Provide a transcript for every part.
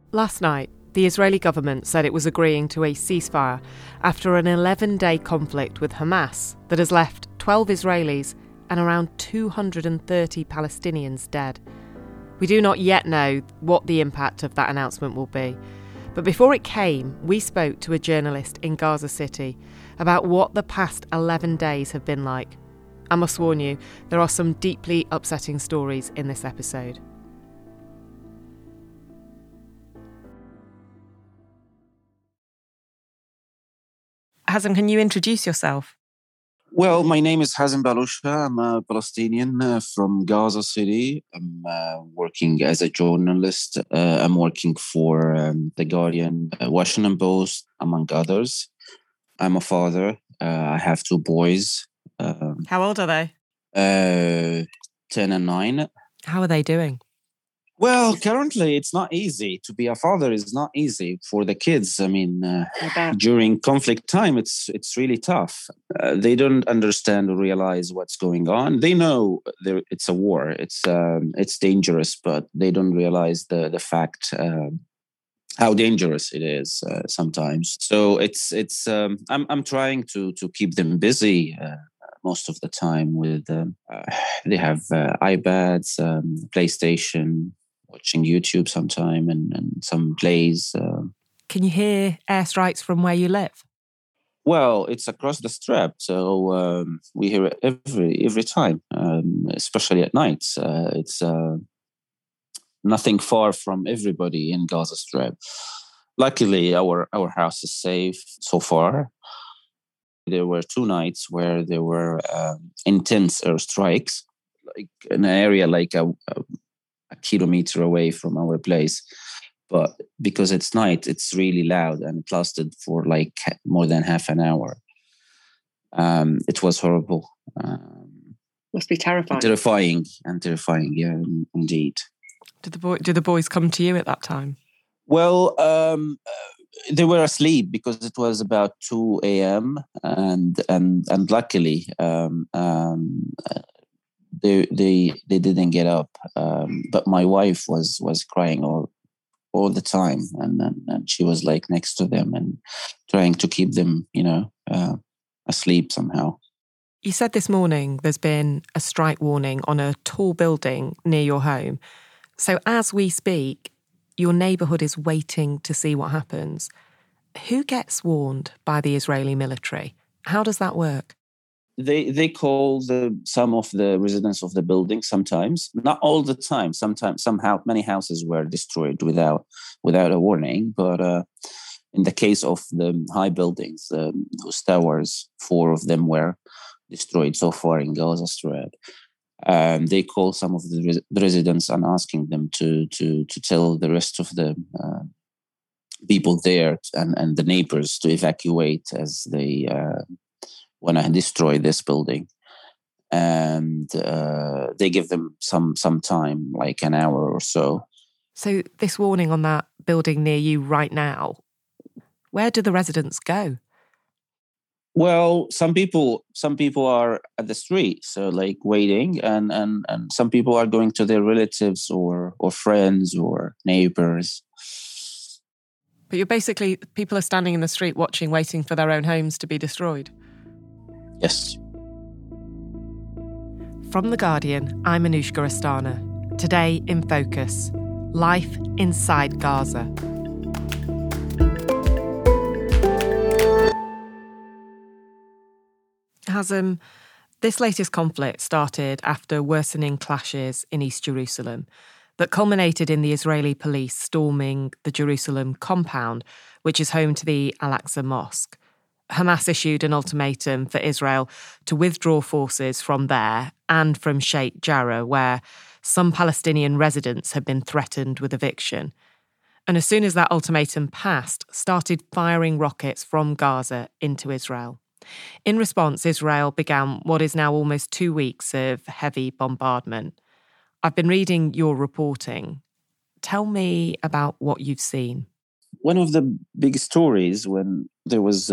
Last night, the Israeli government said it was agreeing to a ceasefire after an 11-day conflict with Hamas that has left 12 Israelis and around 230 Palestinians dead. We do not yet know what the impact of that announcement will be. But before it came, we spoke to a journalist in Gaza City about what the past 11 days have been like. I must warn you, there are some deeply upsetting stories in this episode. Hazem, can you introduce yourself? Well, my name is Hazem Balusha. I'm a Palestinian from Gaza City. I'm working as a journalist. I'm working for The Guardian, Washington Post, among others. I'm a father. I have two boys. How old are they? 10 and 9. How are they doing? Well, currently it's not easy. To be a father is not easy for the kids. I mean, during conflict time, it's really tough. They don't understand or realize what's going on. They know it's a war. It's dangerous, but they don't realize the fact how dangerous it is sometimes. So I'm trying to keep them busy. Most of the time with they have iPads, PlayStation, watching YouTube sometime and some plays. Can you hear airstrikes from where you live? Well, it's across the strip, so we hear it every time, especially at night. It's nothing far from everybody in Gaza Strip. Luckily, our house is safe so far. There were 2 nights where there were intense airstrikes, like an area like a kilometer away from our place. But because it's night, it's really loud, and it lasted for like more than half an hour. It was horrible. Must be terrifying. Terrifying, yeah, indeed. Did the boys come to you at that time? Well, they were asleep because it was about 2 a.m. and luckily they didn't get up. But my wife was crying all the time, and she was like next to them and trying to keep them, asleep somehow. You said this morning there's been a strike warning on a tall building near your home. So as we speak, your neighbourhood is waiting to see what happens. Who gets warned by the Israeli military? How does that work? They call some of the residents of the building sometimes, not all the time. Sometimes many houses were destroyed without a warning. But in the case of the high buildings, those towers, 4 of them were destroyed so far in Gaza Strip. They call some of the residents and asking them to tell the rest of the people there and the neighbors to evacuate as they want to destroy this building. And they give them some time, like an hour or so. So this warning on that building near you right now, where do the residents go? Well, some people are at the street, so like waiting, and some people are going to their relatives or friends or neighbors. But people are standing in the street watching, waiting for their own homes to be destroyed. Yes. From The Guardian, I'm Anushka Astana. Today in Focus, life inside Gaza. Hazem, this latest conflict started after worsening clashes in East Jerusalem that culminated in the Israeli police storming the Jerusalem compound, which is home to the Al-Aqsa Mosque. Hamas issued an ultimatum for Israel to withdraw forces from there and from Sheikh Jarrah, where some Palestinian residents had been threatened with eviction. And as soon as that ultimatum passed, started firing rockets from Gaza into Israel. In response, Israel began what is now almost 2 weeks of heavy bombardment. I've been reading your reporting. Tell me about what you've seen. One of the big stories when there was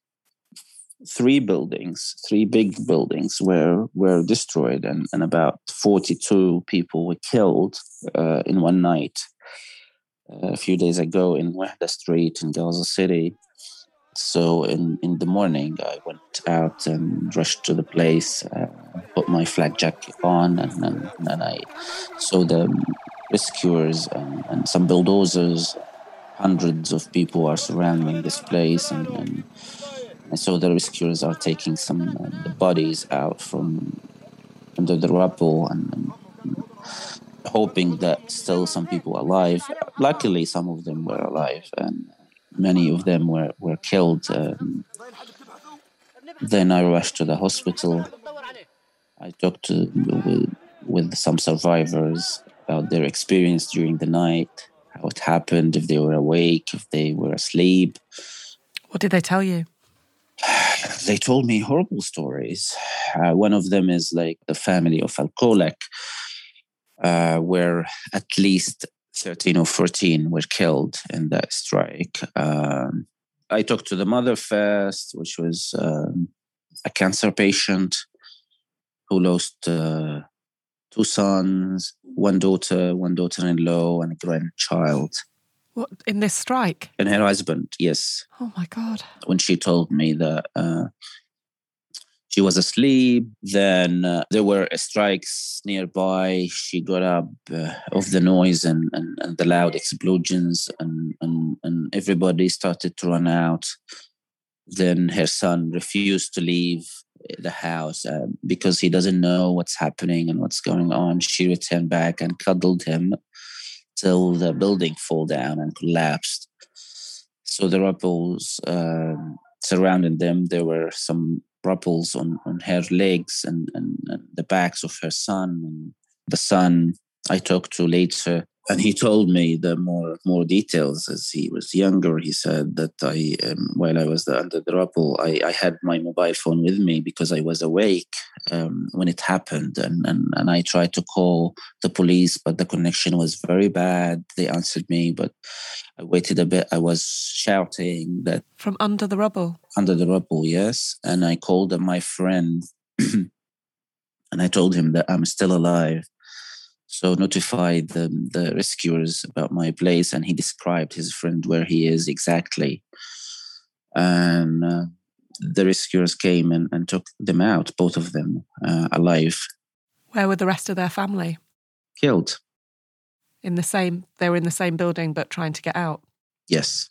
3 big buildings were destroyed and about 42 people were killed in one night. few days ago in Wahda Street in Gaza City. So in the morning, I went out and rushed to the place, put my flak jacket on, and I saw the rescuers and some bulldozers. Hundreds of people are surrounding this place, and I saw the rescuers are taking some the bodies out from under the rubble and hoping that still some people are alive. Luckily, some of them were alive, and many of them were killed. Then I rushed to the hospital. I talked with some survivors about their experience during the night, how it happened, if they were awake, if they were asleep. What did they tell you? They told me horrible stories. One of them is like the family of Al-Kolak, where at least 13 or 14 were killed in that strike. I talked to the mother first, which was a cancer patient who lost 2 sons, one daughter-in-law, and a grandchild. What, in this strike? And her husband, yes. Oh my God. When she told me that she was asleep, then there were strikes nearby. She got up of the noise and the loud explosions, and everybody started to run out. Then her son refused to leave the house because he doesn't know what's happening and what's going on. She returned back and cuddled him till the building fell down and collapsed. So the rebels surrounded them. There were some ripples on her legs and the backs of her son. And the son I talked to later, and he told me the more details as he was younger. He said that while I was under the rubble, I had my mobile phone with me because I was awake when it happened. And I tried to call the police, but the connection was very bad. They answered me, but I waited a bit. I was shouting that... From under the rubble? Under the rubble, yes. And I called my friend and I told him that I'm still alive. So notified the rescuers about my place, and he described his friend where he is exactly. And the rescuers came and took them out, both of them, alive. Where were the rest of their family? Killed. They were in the same building but trying to get out? Yes.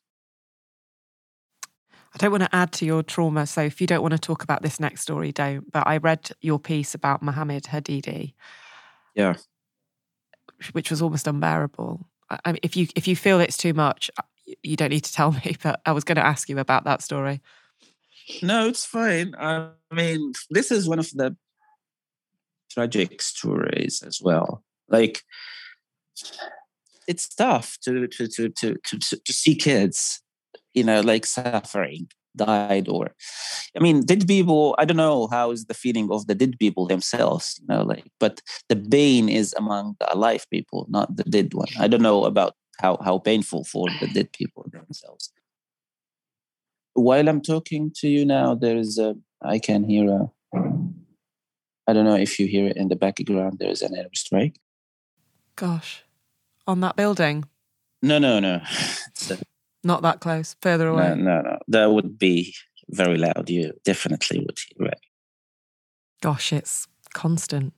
I don't want to add to your trauma, so if you don't want to talk about this next story, don't. But I read your piece about Mohammed Hadidi. Yeah. Which was almost unbearable. I mean, if you feel it's too much, you don't need to tell me, but I was going to ask you about that story. No, it's fine. I mean, this is one of the tragic stories as well. Like, it's tough to see kids, like suffering, died, or, I mean, dead people. I don't know how is the feeling of the dead people themselves, but the pain is among the alive people, not the dead one. I don't know about how painful for the dead people themselves. While I'm talking to you now, I can hear I don't know if you hear it in the background, there's an airstrike. Gosh. On that building? No. Not that close, further away? No. That would be very loud. You definitely would hear it. Gosh, it's constant.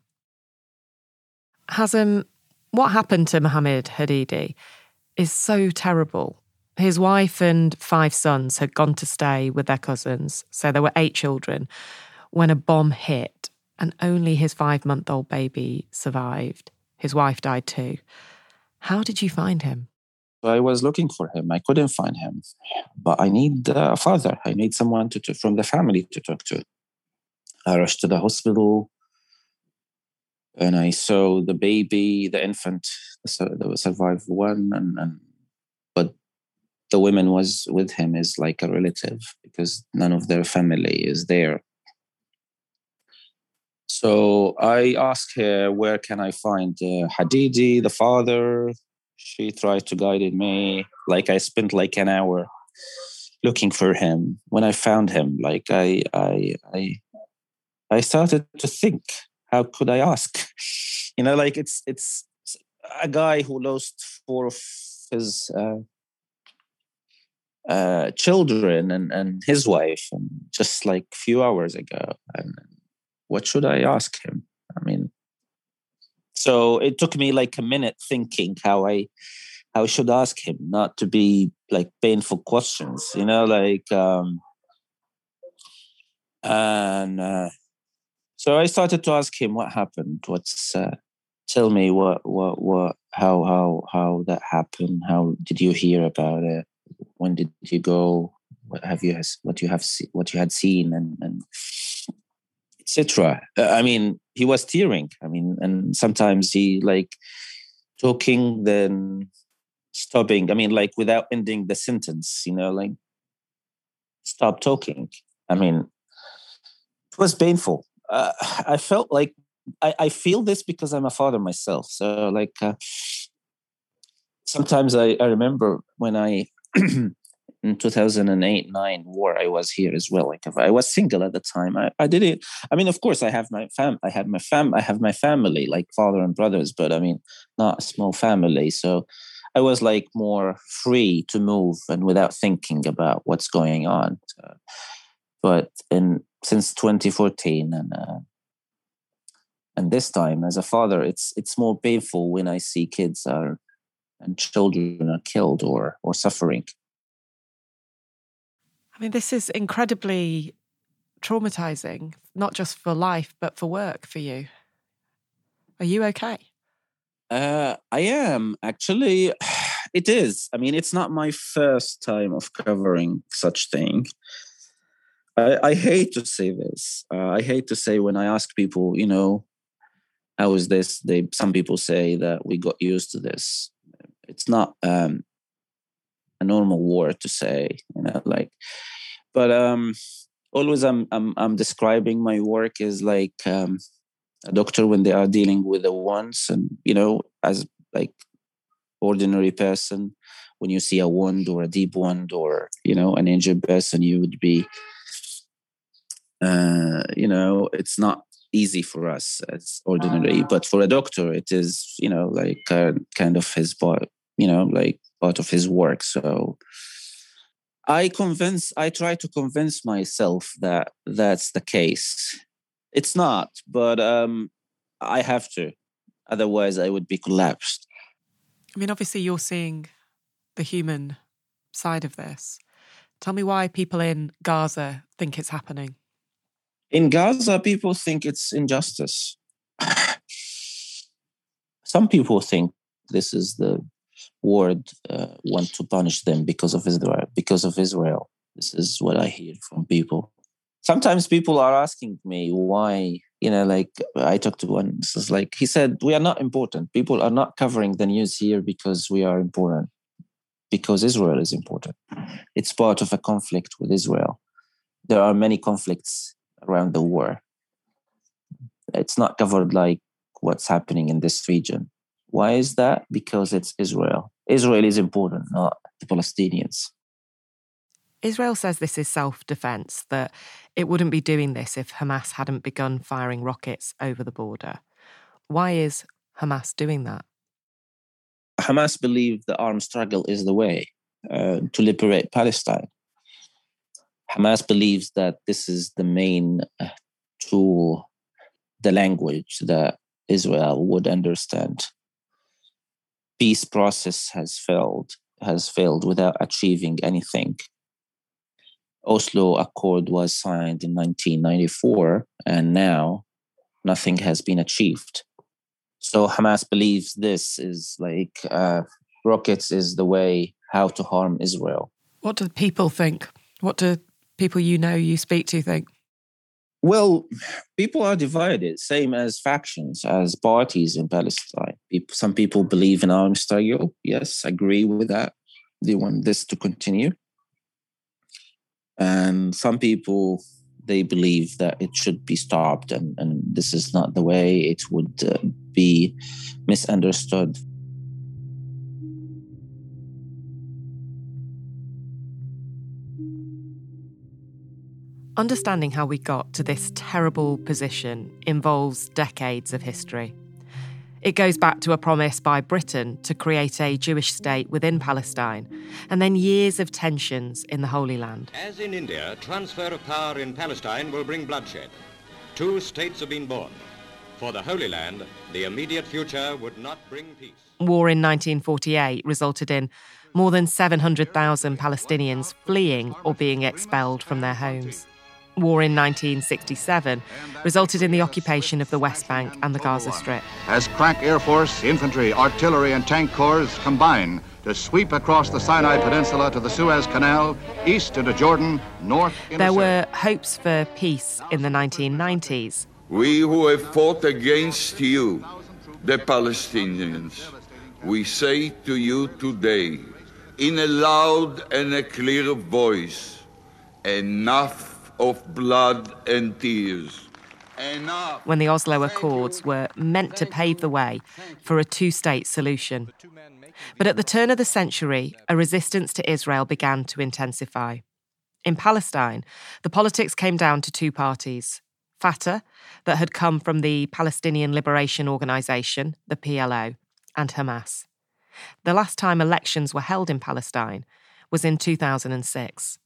Hazem, what happened to Mohammed Hadidi is so terrible. His wife and 5 sons had gone to stay with their cousins, so there were 8 children, when a bomb hit, and only his 5-month-old baby survived. His wife died too. How did you find him? I was looking for him. I couldn't find him. But I need a father. I need someone from the family to talk to. I rushed to the hospital and I saw the baby, the infant, the survived one. But the woman was with him is like a relative because none of their family is there. So I asked her, where can I find Hadidi, the father? She tried to guide me. Like I spent like an hour looking for him. When I found him, like I started to think, how could I ask? Like it's a guy who lost his children and his wife, and just like a few hours ago. And what should I ask him? I mean, so it took me like a minute thinking how I should ask him, not to be like painful questions, and so I started to ask him what happened. Tell me how that happened. How did you hear about it? When did you go? What you had seen, and etc. I mean, he was tearing. I mean, and sometimes he like talking, then stopping. I mean, like without ending the sentence, like stop talking. I mean, it was painful. I felt like I feel this because I'm a father myself. So like sometimes I remember when I in 2008-9 war, I was here as well. Like I was single at the time. I did it. I mean, of course, I have my family, like father and brothers, but I mean, not a small family. So I was like more free to move and without thinking about what's going on. But since 2014 and this time as a father, it's more painful when I see kids and children are killed or suffering. I mean, this is incredibly traumatizing, not just for life, but for work for you. Are you okay? I am, actually. It is. I mean, it's not my first time of covering such thing. I hate to say this. I hate to say when I ask people, how is this? Some people say that we got used to this. It's not a normal word to say, but always I'm describing my work as like a doctor when they are dealing with the wounds, and as like ordinary person, when you see a wound or a deep wound or an injured person, you would be it's not easy for us as ordinary, but for a doctor it is like kind of his part, like part of his work. So I try to convince myself that that's the case. It's not, but I have to, otherwise I would be collapsed. I mean, obviously you're seeing the human side of this. Tell me why people in Gaza think it's happening. In Gaza, people think it's injustice. Some people think this is the word want to punish them because of Israel. This is what I hear from people. Sometimes people are asking me why, like I talked to one, this is like, he said, we are not important. People are not covering the news here because we are important, because Israel is important. It's part of a conflict with Israel. There are many conflicts around the war. It's not covered like what's happening in this region. Why is that? Because it's Israel. Israel is important, not the Palestinians. Israel says this is self-defense, that it wouldn't be doing this if Hamas hadn't begun firing rockets over the border. Why is Hamas doing that? Hamas believe the armed struggle is the way to liberate Palestine. Hamas believes that this is the main tool, the language that Israel would understand. Peace process has failed without achieving anything. Oslo Accord was signed in 1994, and now nothing has been achieved. So Hamas believes this is like rockets is the way how to harm Israel. What do people think? What do people you speak to think? Well, people are divided, same as factions, as parties in Palestine. Some people believe in armed struggle. Yes, agree with that. They want this to continue. And some people, they believe that it should be stopped and this is not the way. It would be misunderstood. Understanding how we got to this terrible position involves decades of history. It goes back to a promise by Britain to create a Jewish state within Palestine, and then years of tensions in the Holy Land. As in India, transfer of power in Palestine will bring bloodshed. 2 states have been born. For the Holy Land, the immediate future would not bring peace. War in 1948 resulted in more than 700,000 Palestinians fleeing or being expelled from their homes. War in 1967 resulted in the occupation of the West Bank and the Gaza Strip. As crack Air Force, infantry, artillery and tank corps combine to sweep across the Sinai Peninsula to the Suez Canal, east into Jordan, north into There were hopes for peace in the 1990s. We who have fought against you, the Palestinians, we say to you today, in a loud and a clear voice, enough of blood and tears. Enough. When the Oslo Accords were meant to pave the way for a 2-state solution. But at the turn of the century, a resistance to Israel began to intensify. In Palestine, the politics came down to 2 parties. Fatah, that had come from the Palestinian Liberation Organization, the PLO, and Hamas. The last time elections were held in Palestine was in 2006.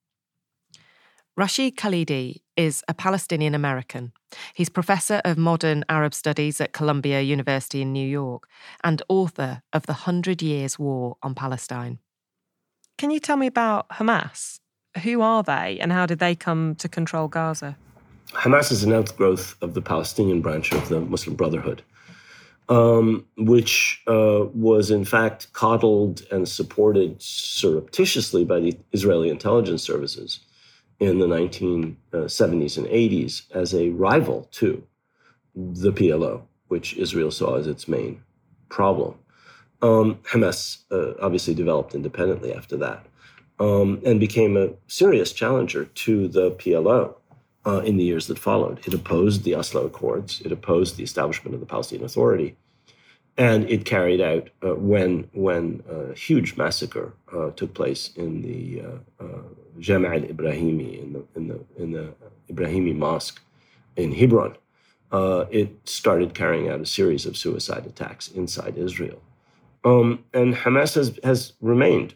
Rashid Khalidi is a Palestinian American. He's Professor of Modern Arab Studies at Columbia University in New York and author of The 100 Years' War on Palestine. Can you tell me about Hamas? Who are they and how did they come to control Gaza? Hamas is an outgrowth of the Palestinian branch of the Muslim Brotherhood, which was in fact coddled and supported surreptitiously by the Israeli intelligence services in the 1970s and 80s as a rival to the PLO, which Israel saw as its main problem. Hamas obviously developed independently after that and became a serious challenger to the PLO in the years that followed. It opposed the Oslo Accords. It opposed the establishment of the Palestinian Authority. And it carried out, when a huge massacre took place in the Jami' al-Ibrahimi, in the Ibrahimi Mosque in Hebron, it started carrying out a series of suicide attacks inside Israel. And Hamas has remained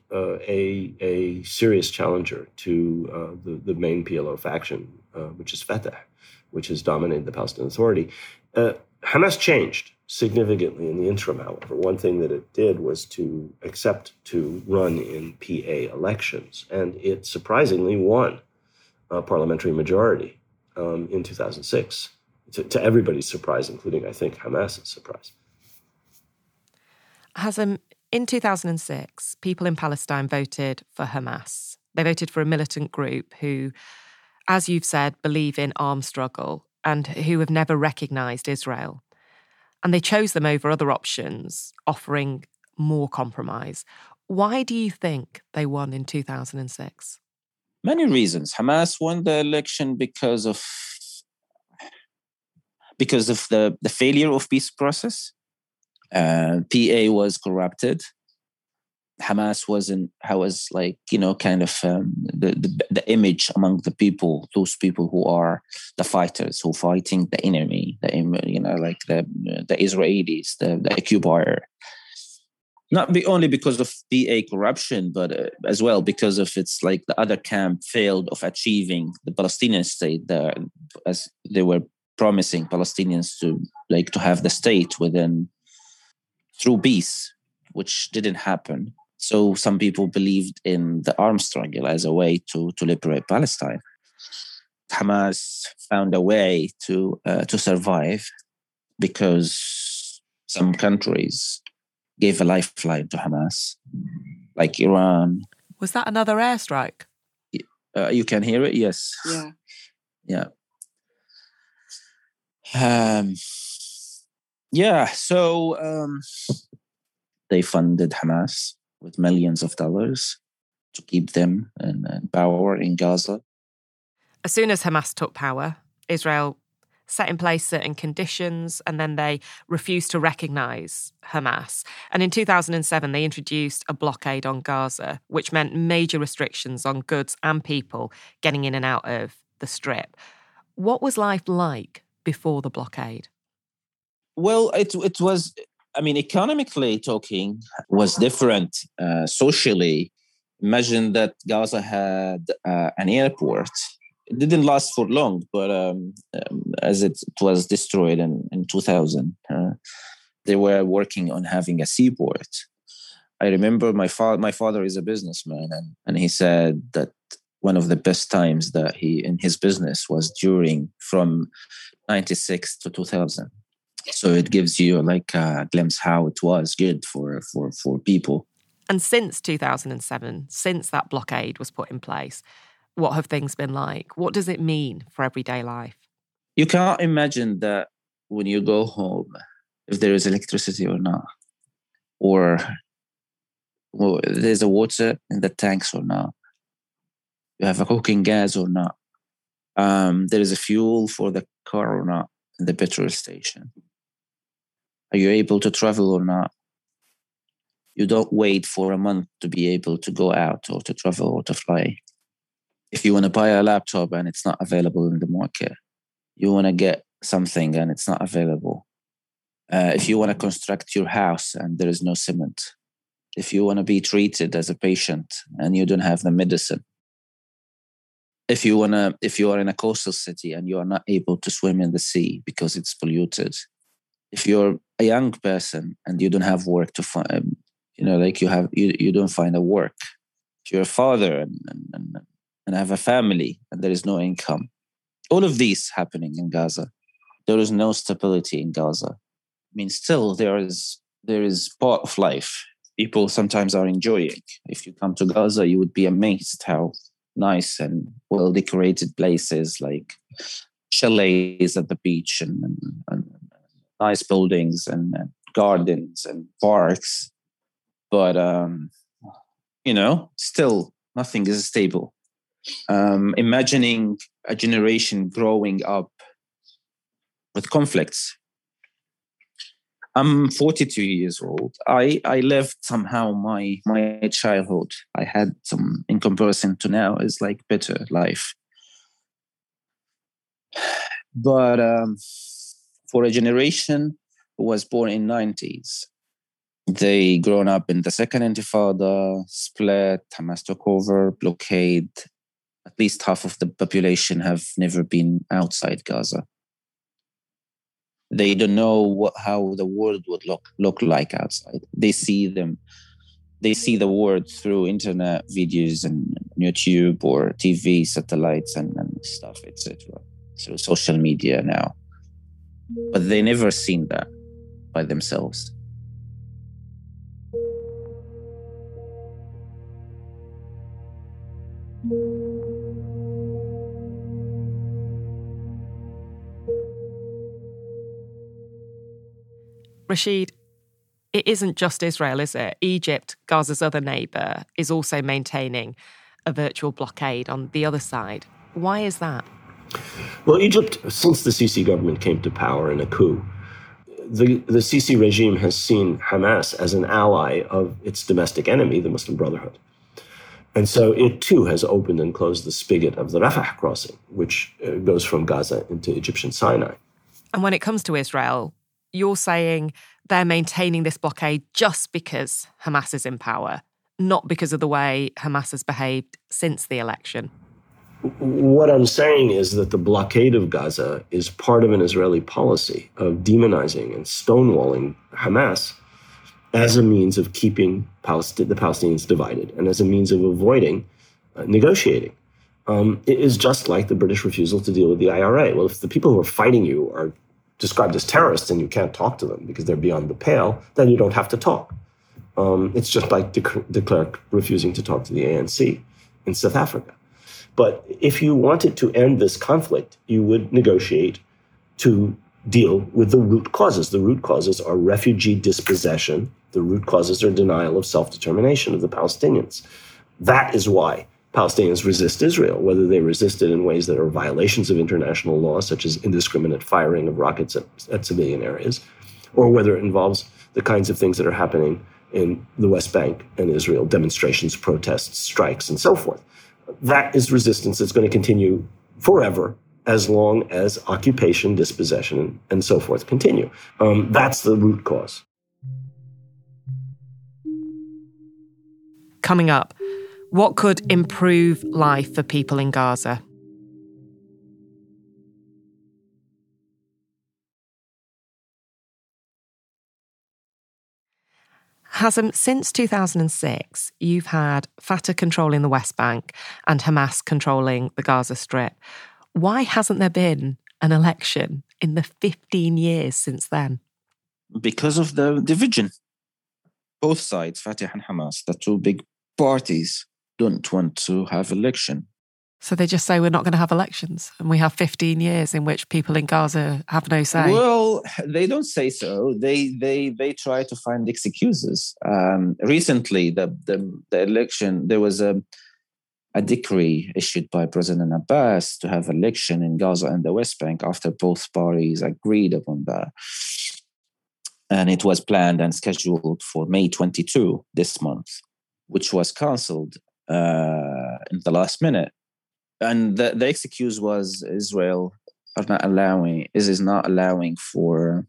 a serious challenger to the main PLO faction, which is Fatah, which has dominated the Palestinian Authority. Hamas changed significantly in the interim, however. One thing that it did was to accept to run in PA elections, and it surprisingly won a parliamentary majority in 2006, to everybody's surprise, including, I think, Hamas's surprise. In 2006, people in Palestine voted for Hamas. They voted for a militant group who, as you've said, believe in armed struggle and who have never recognised Israel. And they chose them over other options, offering more compromise. Why do you think they won in 2006? Many reasons. Hamas won the election because of the failure of peace process. PA was corrupted. Hamas was kind of the image among the people, those people who are the fighters, who are fighting the enemy, the Israelis, the occupier. Not only because of PA corruption, but as well because of its the other camp failed of achieving the Palestinian state, as they were promising Palestinians to have the state through peace, which didn't happen. So some people believed in the armed struggle as a way to liberate Palestine. Hamas found a way to survive because some countries gave a lifeline to Hamas, like Iran. Was that another airstrike? You can hear it? Yes. Yeah. So they funded Hamas with millions of dollars to keep them in power in Gaza. As soon as Hamas took power, Israel set in place certain conditions and then they refused to recognise Hamas. And in 2007, they introduced a blockade on Gaza, which meant major restrictions on goods and people getting in and out of the Strip. What was life like before the blockade? Well, it was, I mean, economically talking was different. Socially, imagine that Gaza had an airport. It didn't last for long, but as it was destroyed in 2000, they were working on having a seaport. I remember my father is a businessman, and he said that one of the best times that he in his business was from 96 to 2000. So it gives you like a glimpse how it was good for people. And since 2007, since that blockade was put in place, what have things been like? What does it mean for everyday life? You can't imagine that when you go home, if there is electricity or not, or there's a water in the tanks or not, you have a cooking gas or not, there is a fuel for the car or not in the petrol station. Are you able to travel or not? You don't wait for a month to be able to go out or to travel or to fly. If you want to buy a laptop and it's not available in the market, you want to get something and it's not available. If you want to construct your house and there is no cement. If you want to be treated as a patient and you don't have the medicine. If you are in a coastal city and you are not able to swim in the sea because it's polluted. If you're a young person and you don't have work to find, you don't find a work. If you're a father and have a family and there is no income. All of these happening in Gaza. There is no stability in Gaza. I mean, still there is part of life. People sometimes are enjoying. If you come to Gaza, you would be amazed how nice and well-decorated places like chalets at the beach and nice buildings and gardens and parks. But, still nothing is stable. Imagining a generation growing up with conflicts. I'm 42 years old. I lived somehow my childhood. I had some, in comparison to now, is like better life. But for a generation who was born in 90s, they grown up in the second Intifada, split, Hamas took over, blockade. At least half of the population have never been outside Gaza. They don't know how the world would look like outside. They see the world through internet videos and YouTube or TV, satellites and stuff, etc. Through social media now. But they never seen that by themselves. Rashid, it isn't just Israel, is it? Egypt, Gaza's other neighbour, is also maintaining a virtual blockade on the other side. Why is that? Well, Egypt, since the Sisi government came to power in a coup, the Sisi regime has seen Hamas as an ally of its domestic enemy, the Muslim Brotherhood. And so it too has opened and closed the spigot of the Rafah crossing, which goes from Gaza into Egyptian Sinai. And when it comes to Israel, you're saying they're maintaining this blockade just because Hamas is in power, not because of the way Hamas has behaved since the election. What I'm saying is that the blockade of Gaza is part of an Israeli policy of demonizing and stonewalling Hamas as a means of keeping the Palestinians divided and as a means of avoiding negotiating. It is just like the British refusal to deal with the IRA. Well, if the people who are fighting you are described as terrorists and you can't talk to them because they're beyond the pale, then you don't have to talk. It's just like de Klerk refusing to talk to the ANC in South Africa. But if you wanted to end this conflict, you would negotiate to deal with the root causes. The root causes are refugee dispossession. The root causes are denial of self-determination of the Palestinians. That is why Palestinians resist Israel, whether they resist it in ways that are violations of international law, such as indiscriminate firing of rockets at civilian areas, or whether it involves the kinds of things that are happening in the West Bank and Israel, demonstrations, protests, strikes, and so forth. That is resistance that's going to continue forever as long as occupation, dispossession, and so forth continue. That's the root cause. Coming up, what could improve life for people in Gaza? Hazem, since 2006, you've had Fatah controlling the West Bank and Hamas controlling the Gaza Strip. Why hasn't there been an election in the 15 years since then? Because of the division. Both sides, Fatah and Hamas, the two big parties, don't want to have election. So they just say we're not going to have elections, and we have 15 years in which people in Gaza have no say. Well, they don't say so. They try to find excuses. Recently, the election, there was a decree issued by President Abbas to have election in Gaza and the West Bank after both parties agreed upon that. And it was planned and scheduled for May 22 this month, which was cancelled in the last minute. And the excuse was Israel is not allowing for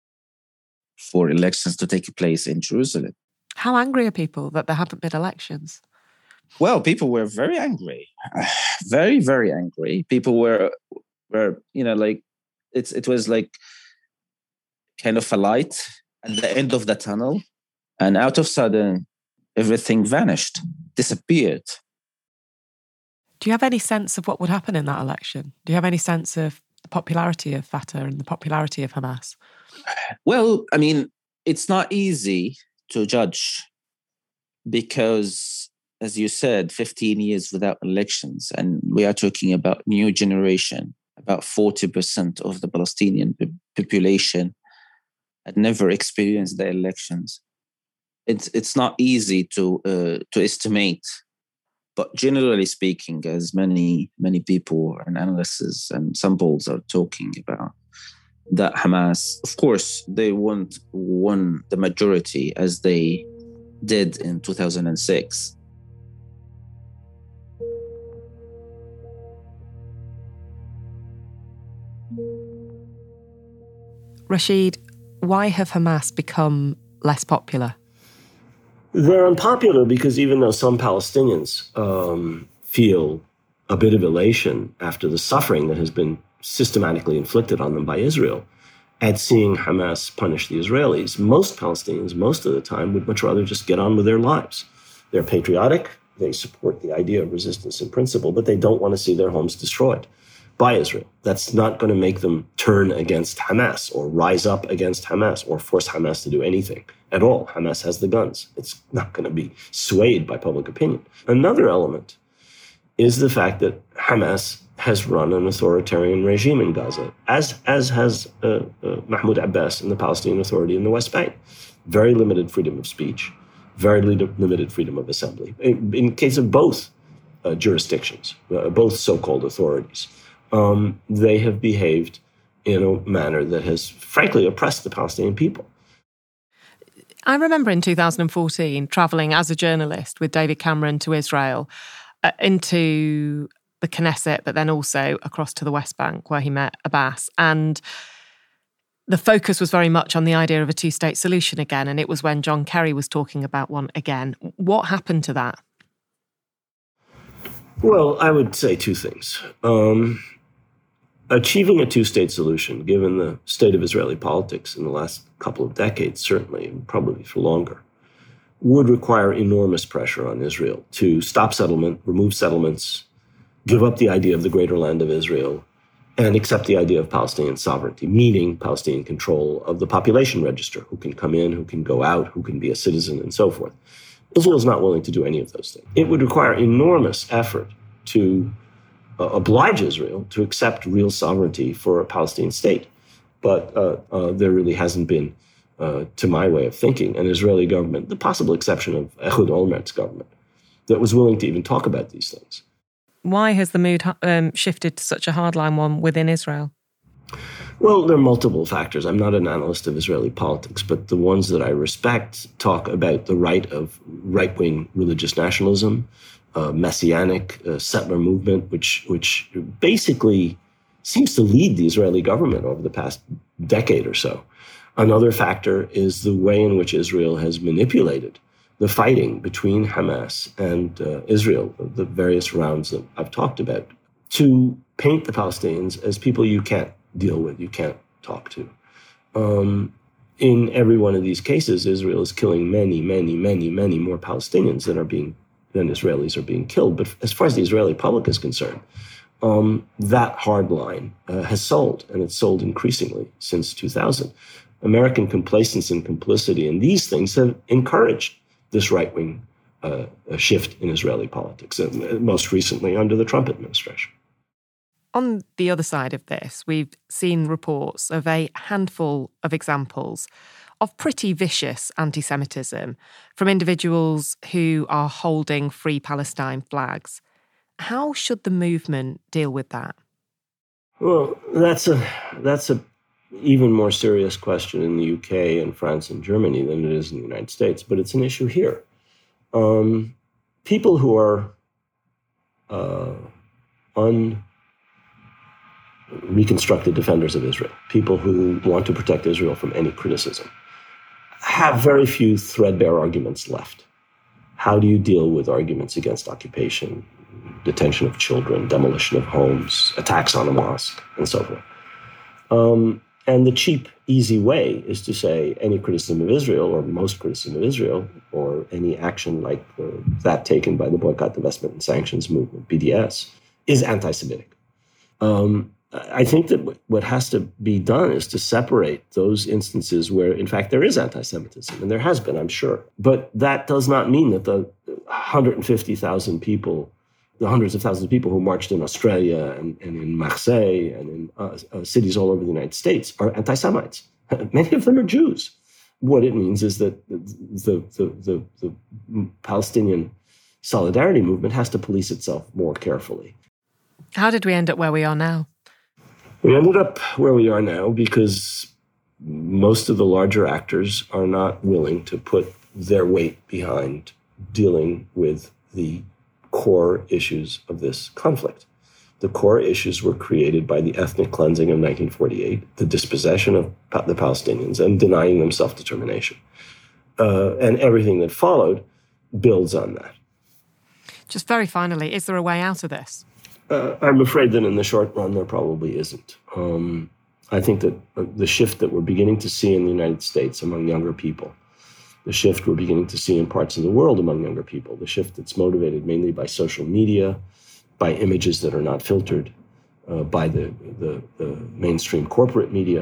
elections to take place in Jerusalem. How angry are people that there haven't been elections? Well, people were very angry, very, very angry. People were like it was like kind of a light at the end of the tunnel, and out of sudden, everything vanished, disappeared. Do you have any sense of what would happen in that election? Do you have any sense of the popularity of Fatah and the popularity of Hamas? Well, I mean, it's not easy to judge because, as you said, 15 years without elections, and we are talking about new generation. About 40% of the Palestinian population had never experienced the elections. It's not easy to estimate. But generally speaking, as many people and analysts and some polls are talking about, that Hamas, of course, they won the majority as they did in 2006. Rashid, why have Hamas become less popular? They're unpopular because even though some Palestinians feel a bit of elation after the suffering that has been systematically inflicted on them by Israel at seeing Hamas punish the Israelis, most Palestinians, most of the time, would much rather just get on with their lives. They're patriotic, they support the idea of resistance in principle, but they don't want to see their homes destroyed by Israel. That's not going to make them turn against Hamas or rise up against Hamas or force Hamas to do anything at all. Hamas has the guns. It's not going to be swayed by public opinion. Another element is the fact that Hamas has run an authoritarian regime in Gaza, as has Mahmoud Abbas and the Palestinian Authority in the West Bank. Very limited freedom of speech, very limited freedom of assembly. In case of both jurisdictions, both so-called authorities, they have behaved in a manner that has, frankly, oppressed the Palestinian people. I remember in 2014 travelling as a journalist with David Cameron to Israel, into the Knesset, but then also across to the West Bank where he met Abbas. And the focus was very much on the idea of a two-state solution again, and it was when John Kerry was talking about one again. What happened to that? Well, I would say two things. Achieving a two-state solution, given the state of Israeli politics in the last couple of decades, certainly, and probably for longer, would require enormous pressure on Israel to stop settlement, remove settlements, give up the idea of the greater land of Israel, and accept the idea of Palestinian sovereignty, meaning Palestinian control of the population register, who can come in, who can go out, who can be a citizen, and so forth. Israel is not willing to do any of those things. It would require enormous effort to oblige Israel to accept real sovereignty for a Palestinian state. But there really hasn't been, to my way of thinking, an Israeli government, the possible exception of Ehud Olmert's government, that was willing to even talk about these things. Why has the mood shifted to such a hardline one within Israel? Well, there are multiple factors. I'm not an analyst of Israeli politics, but the ones that I respect talk about the right of right-wing religious nationalism, messianic settler movement, which basically seems to lead the Israeli government over the past decade or so. Another factor is the way in which Israel has manipulated the fighting between Hamas and Israel, the various rounds that I've talked about, to paint the Palestinians as people you can't deal with, you can't talk to. In every one of these cases, Israel is killing many, many, many, many more Palestinians than Israelis are being killed. But as far as the Israeli public is concerned, that hard line has sold, and it's sold increasingly since 2000. American complacency and complicity in these things have encouraged this right-wing shift in Israeli politics, most recently under the Trump administration. On the other side of this, we've seen reports of a handful of examples of pretty vicious anti-Semitism from individuals who are holding Free Palestine flags. How should the movement deal with that? Well, that's a even more serious question in the UK and France and Germany than it is in the United States, but it's an issue here. People who are unreconstructed defenders of Israel, people who want to protect Israel from any criticism, have very few threadbare arguments left. How do you deal with arguments against occupation, detention of children, demolition of homes, attacks on a mosque, and so forth? And the cheap, easy way is to say any criticism of Israel, or most criticism of Israel, or any action like that taken by the Boycott, Divestment, and Sanctions movement, BDS, is anti-Semitic. I think that what has to be done is to separate those instances where, in fact, there is anti-Semitism, and there has been, I'm sure. But that does not mean that the 150,000 people, the hundreds of thousands of people who marched in Australia and in Marseille and in cities all over the United States are anti-Semites. Many of them are Jews. What it means is that the Palestinian solidarity movement has to police itself more carefully. How did we end up where we are now? We ended up where we are now because most of the larger actors are not willing to put their weight behind dealing with the core issues of this conflict. The core issues were created by the ethnic cleansing of 1948, the dispossession of the Palestinians, and denying them self-determination. And everything that followed builds on that. Just very finally, is there a way out of this? I'm afraid that in the short run, there probably isn't. I think that the shift that we're beginning to see in the United States among younger people, the shift we're beginning to see in parts of the world among younger people, the shift that's motivated mainly by social media, by images that are not filtered, by the mainstream corporate media,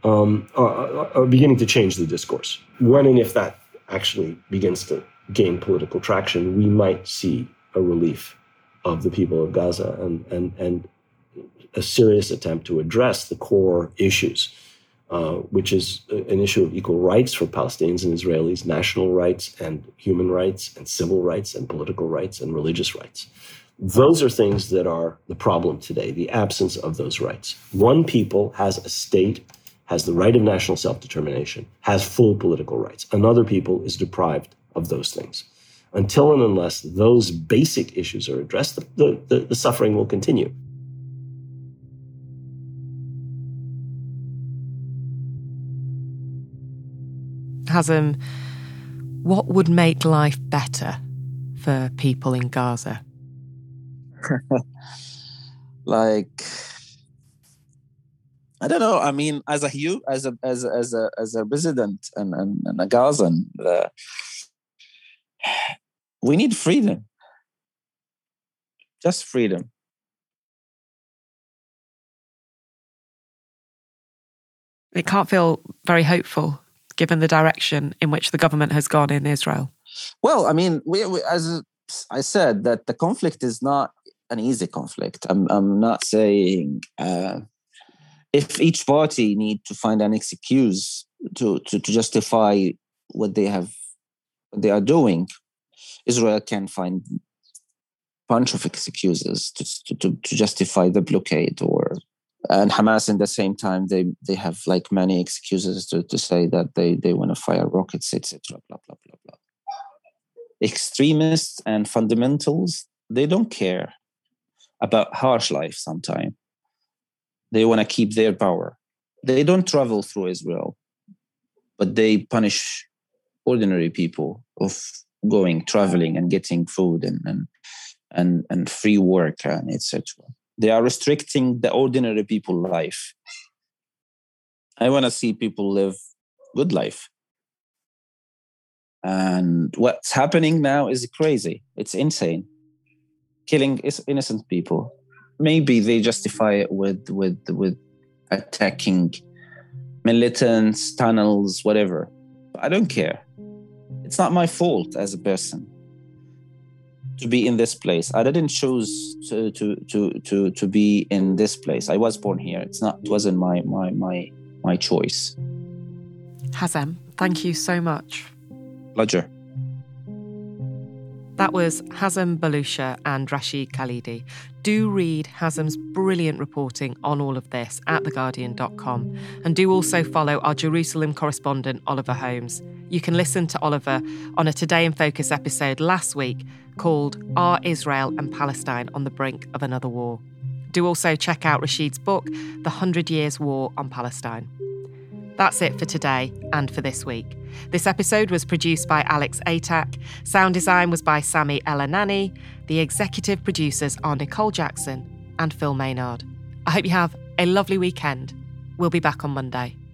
are beginning to change the discourse. When and if that actually begins to gain political traction, we might see a relief of the people of Gaza and a serious attempt to address the core issues, which is an issue of equal rights for Palestinians and Israelis, national rights and human rights and civil rights and political rights and religious rights. Those are things that are the problem today, the absence of those rights. One people has a state, has the right of national self-determination, has full political rights. Another people is deprived of those things. Until and unless those basic issues are addressed, the suffering will continue. Hazem, what would make life better for people in Gaza? I don't know. I mean, as a resident and a Gazan, we need freedom. Just freedom. It can't feel very hopeful, given the direction in which the government has gone in Israel. Well, I mean, we as I said, that the conflict is not an easy conflict. I'm not saying if each party need to find an excuse to justify what they are doing, Israel can find a bunch of excuses to justify the blockade, and Hamas in the same time they have like many excuses to say that they want to fire rockets, etc. Blah blah blah blah. Extremists and fundamentals, they don't care about harsh life sometimes. They want to keep their power. They don't travel through Israel, but they punish ordinary people of traveling and getting food and free work and etc. They are restricting the ordinary people's life. I want to see people live good life. And what's happening now is crazy. It's insane. Killing innocent people. Maybe they justify it with attacking militants, tunnels, whatever. But I don't care. It's not my fault as a person to be in this place. I didn't choose to be in this place. I was born here. It wasn't my choice. Hazem, thank you so much. Pleasure. That was Hazem Balusha and Rashid Khalidi. Do read Hazem's brilliant reporting on all of this at theguardian.com, and do also follow our Jerusalem correspondent, Oliver Holmes. You can listen to Oliver on a Today in Focus episode last week called Are Israel and Palestine on the Brink of Another War? Do also check out Rashid's book, The 100 Years' War on Palestine. That's it for today and for this week. This episode was produced by Alex Atack. Sound design was by Sami Elanani. The executive producers are Nicole Jackson and Phil Maynard. I hope you have a lovely weekend. We'll be back on Monday.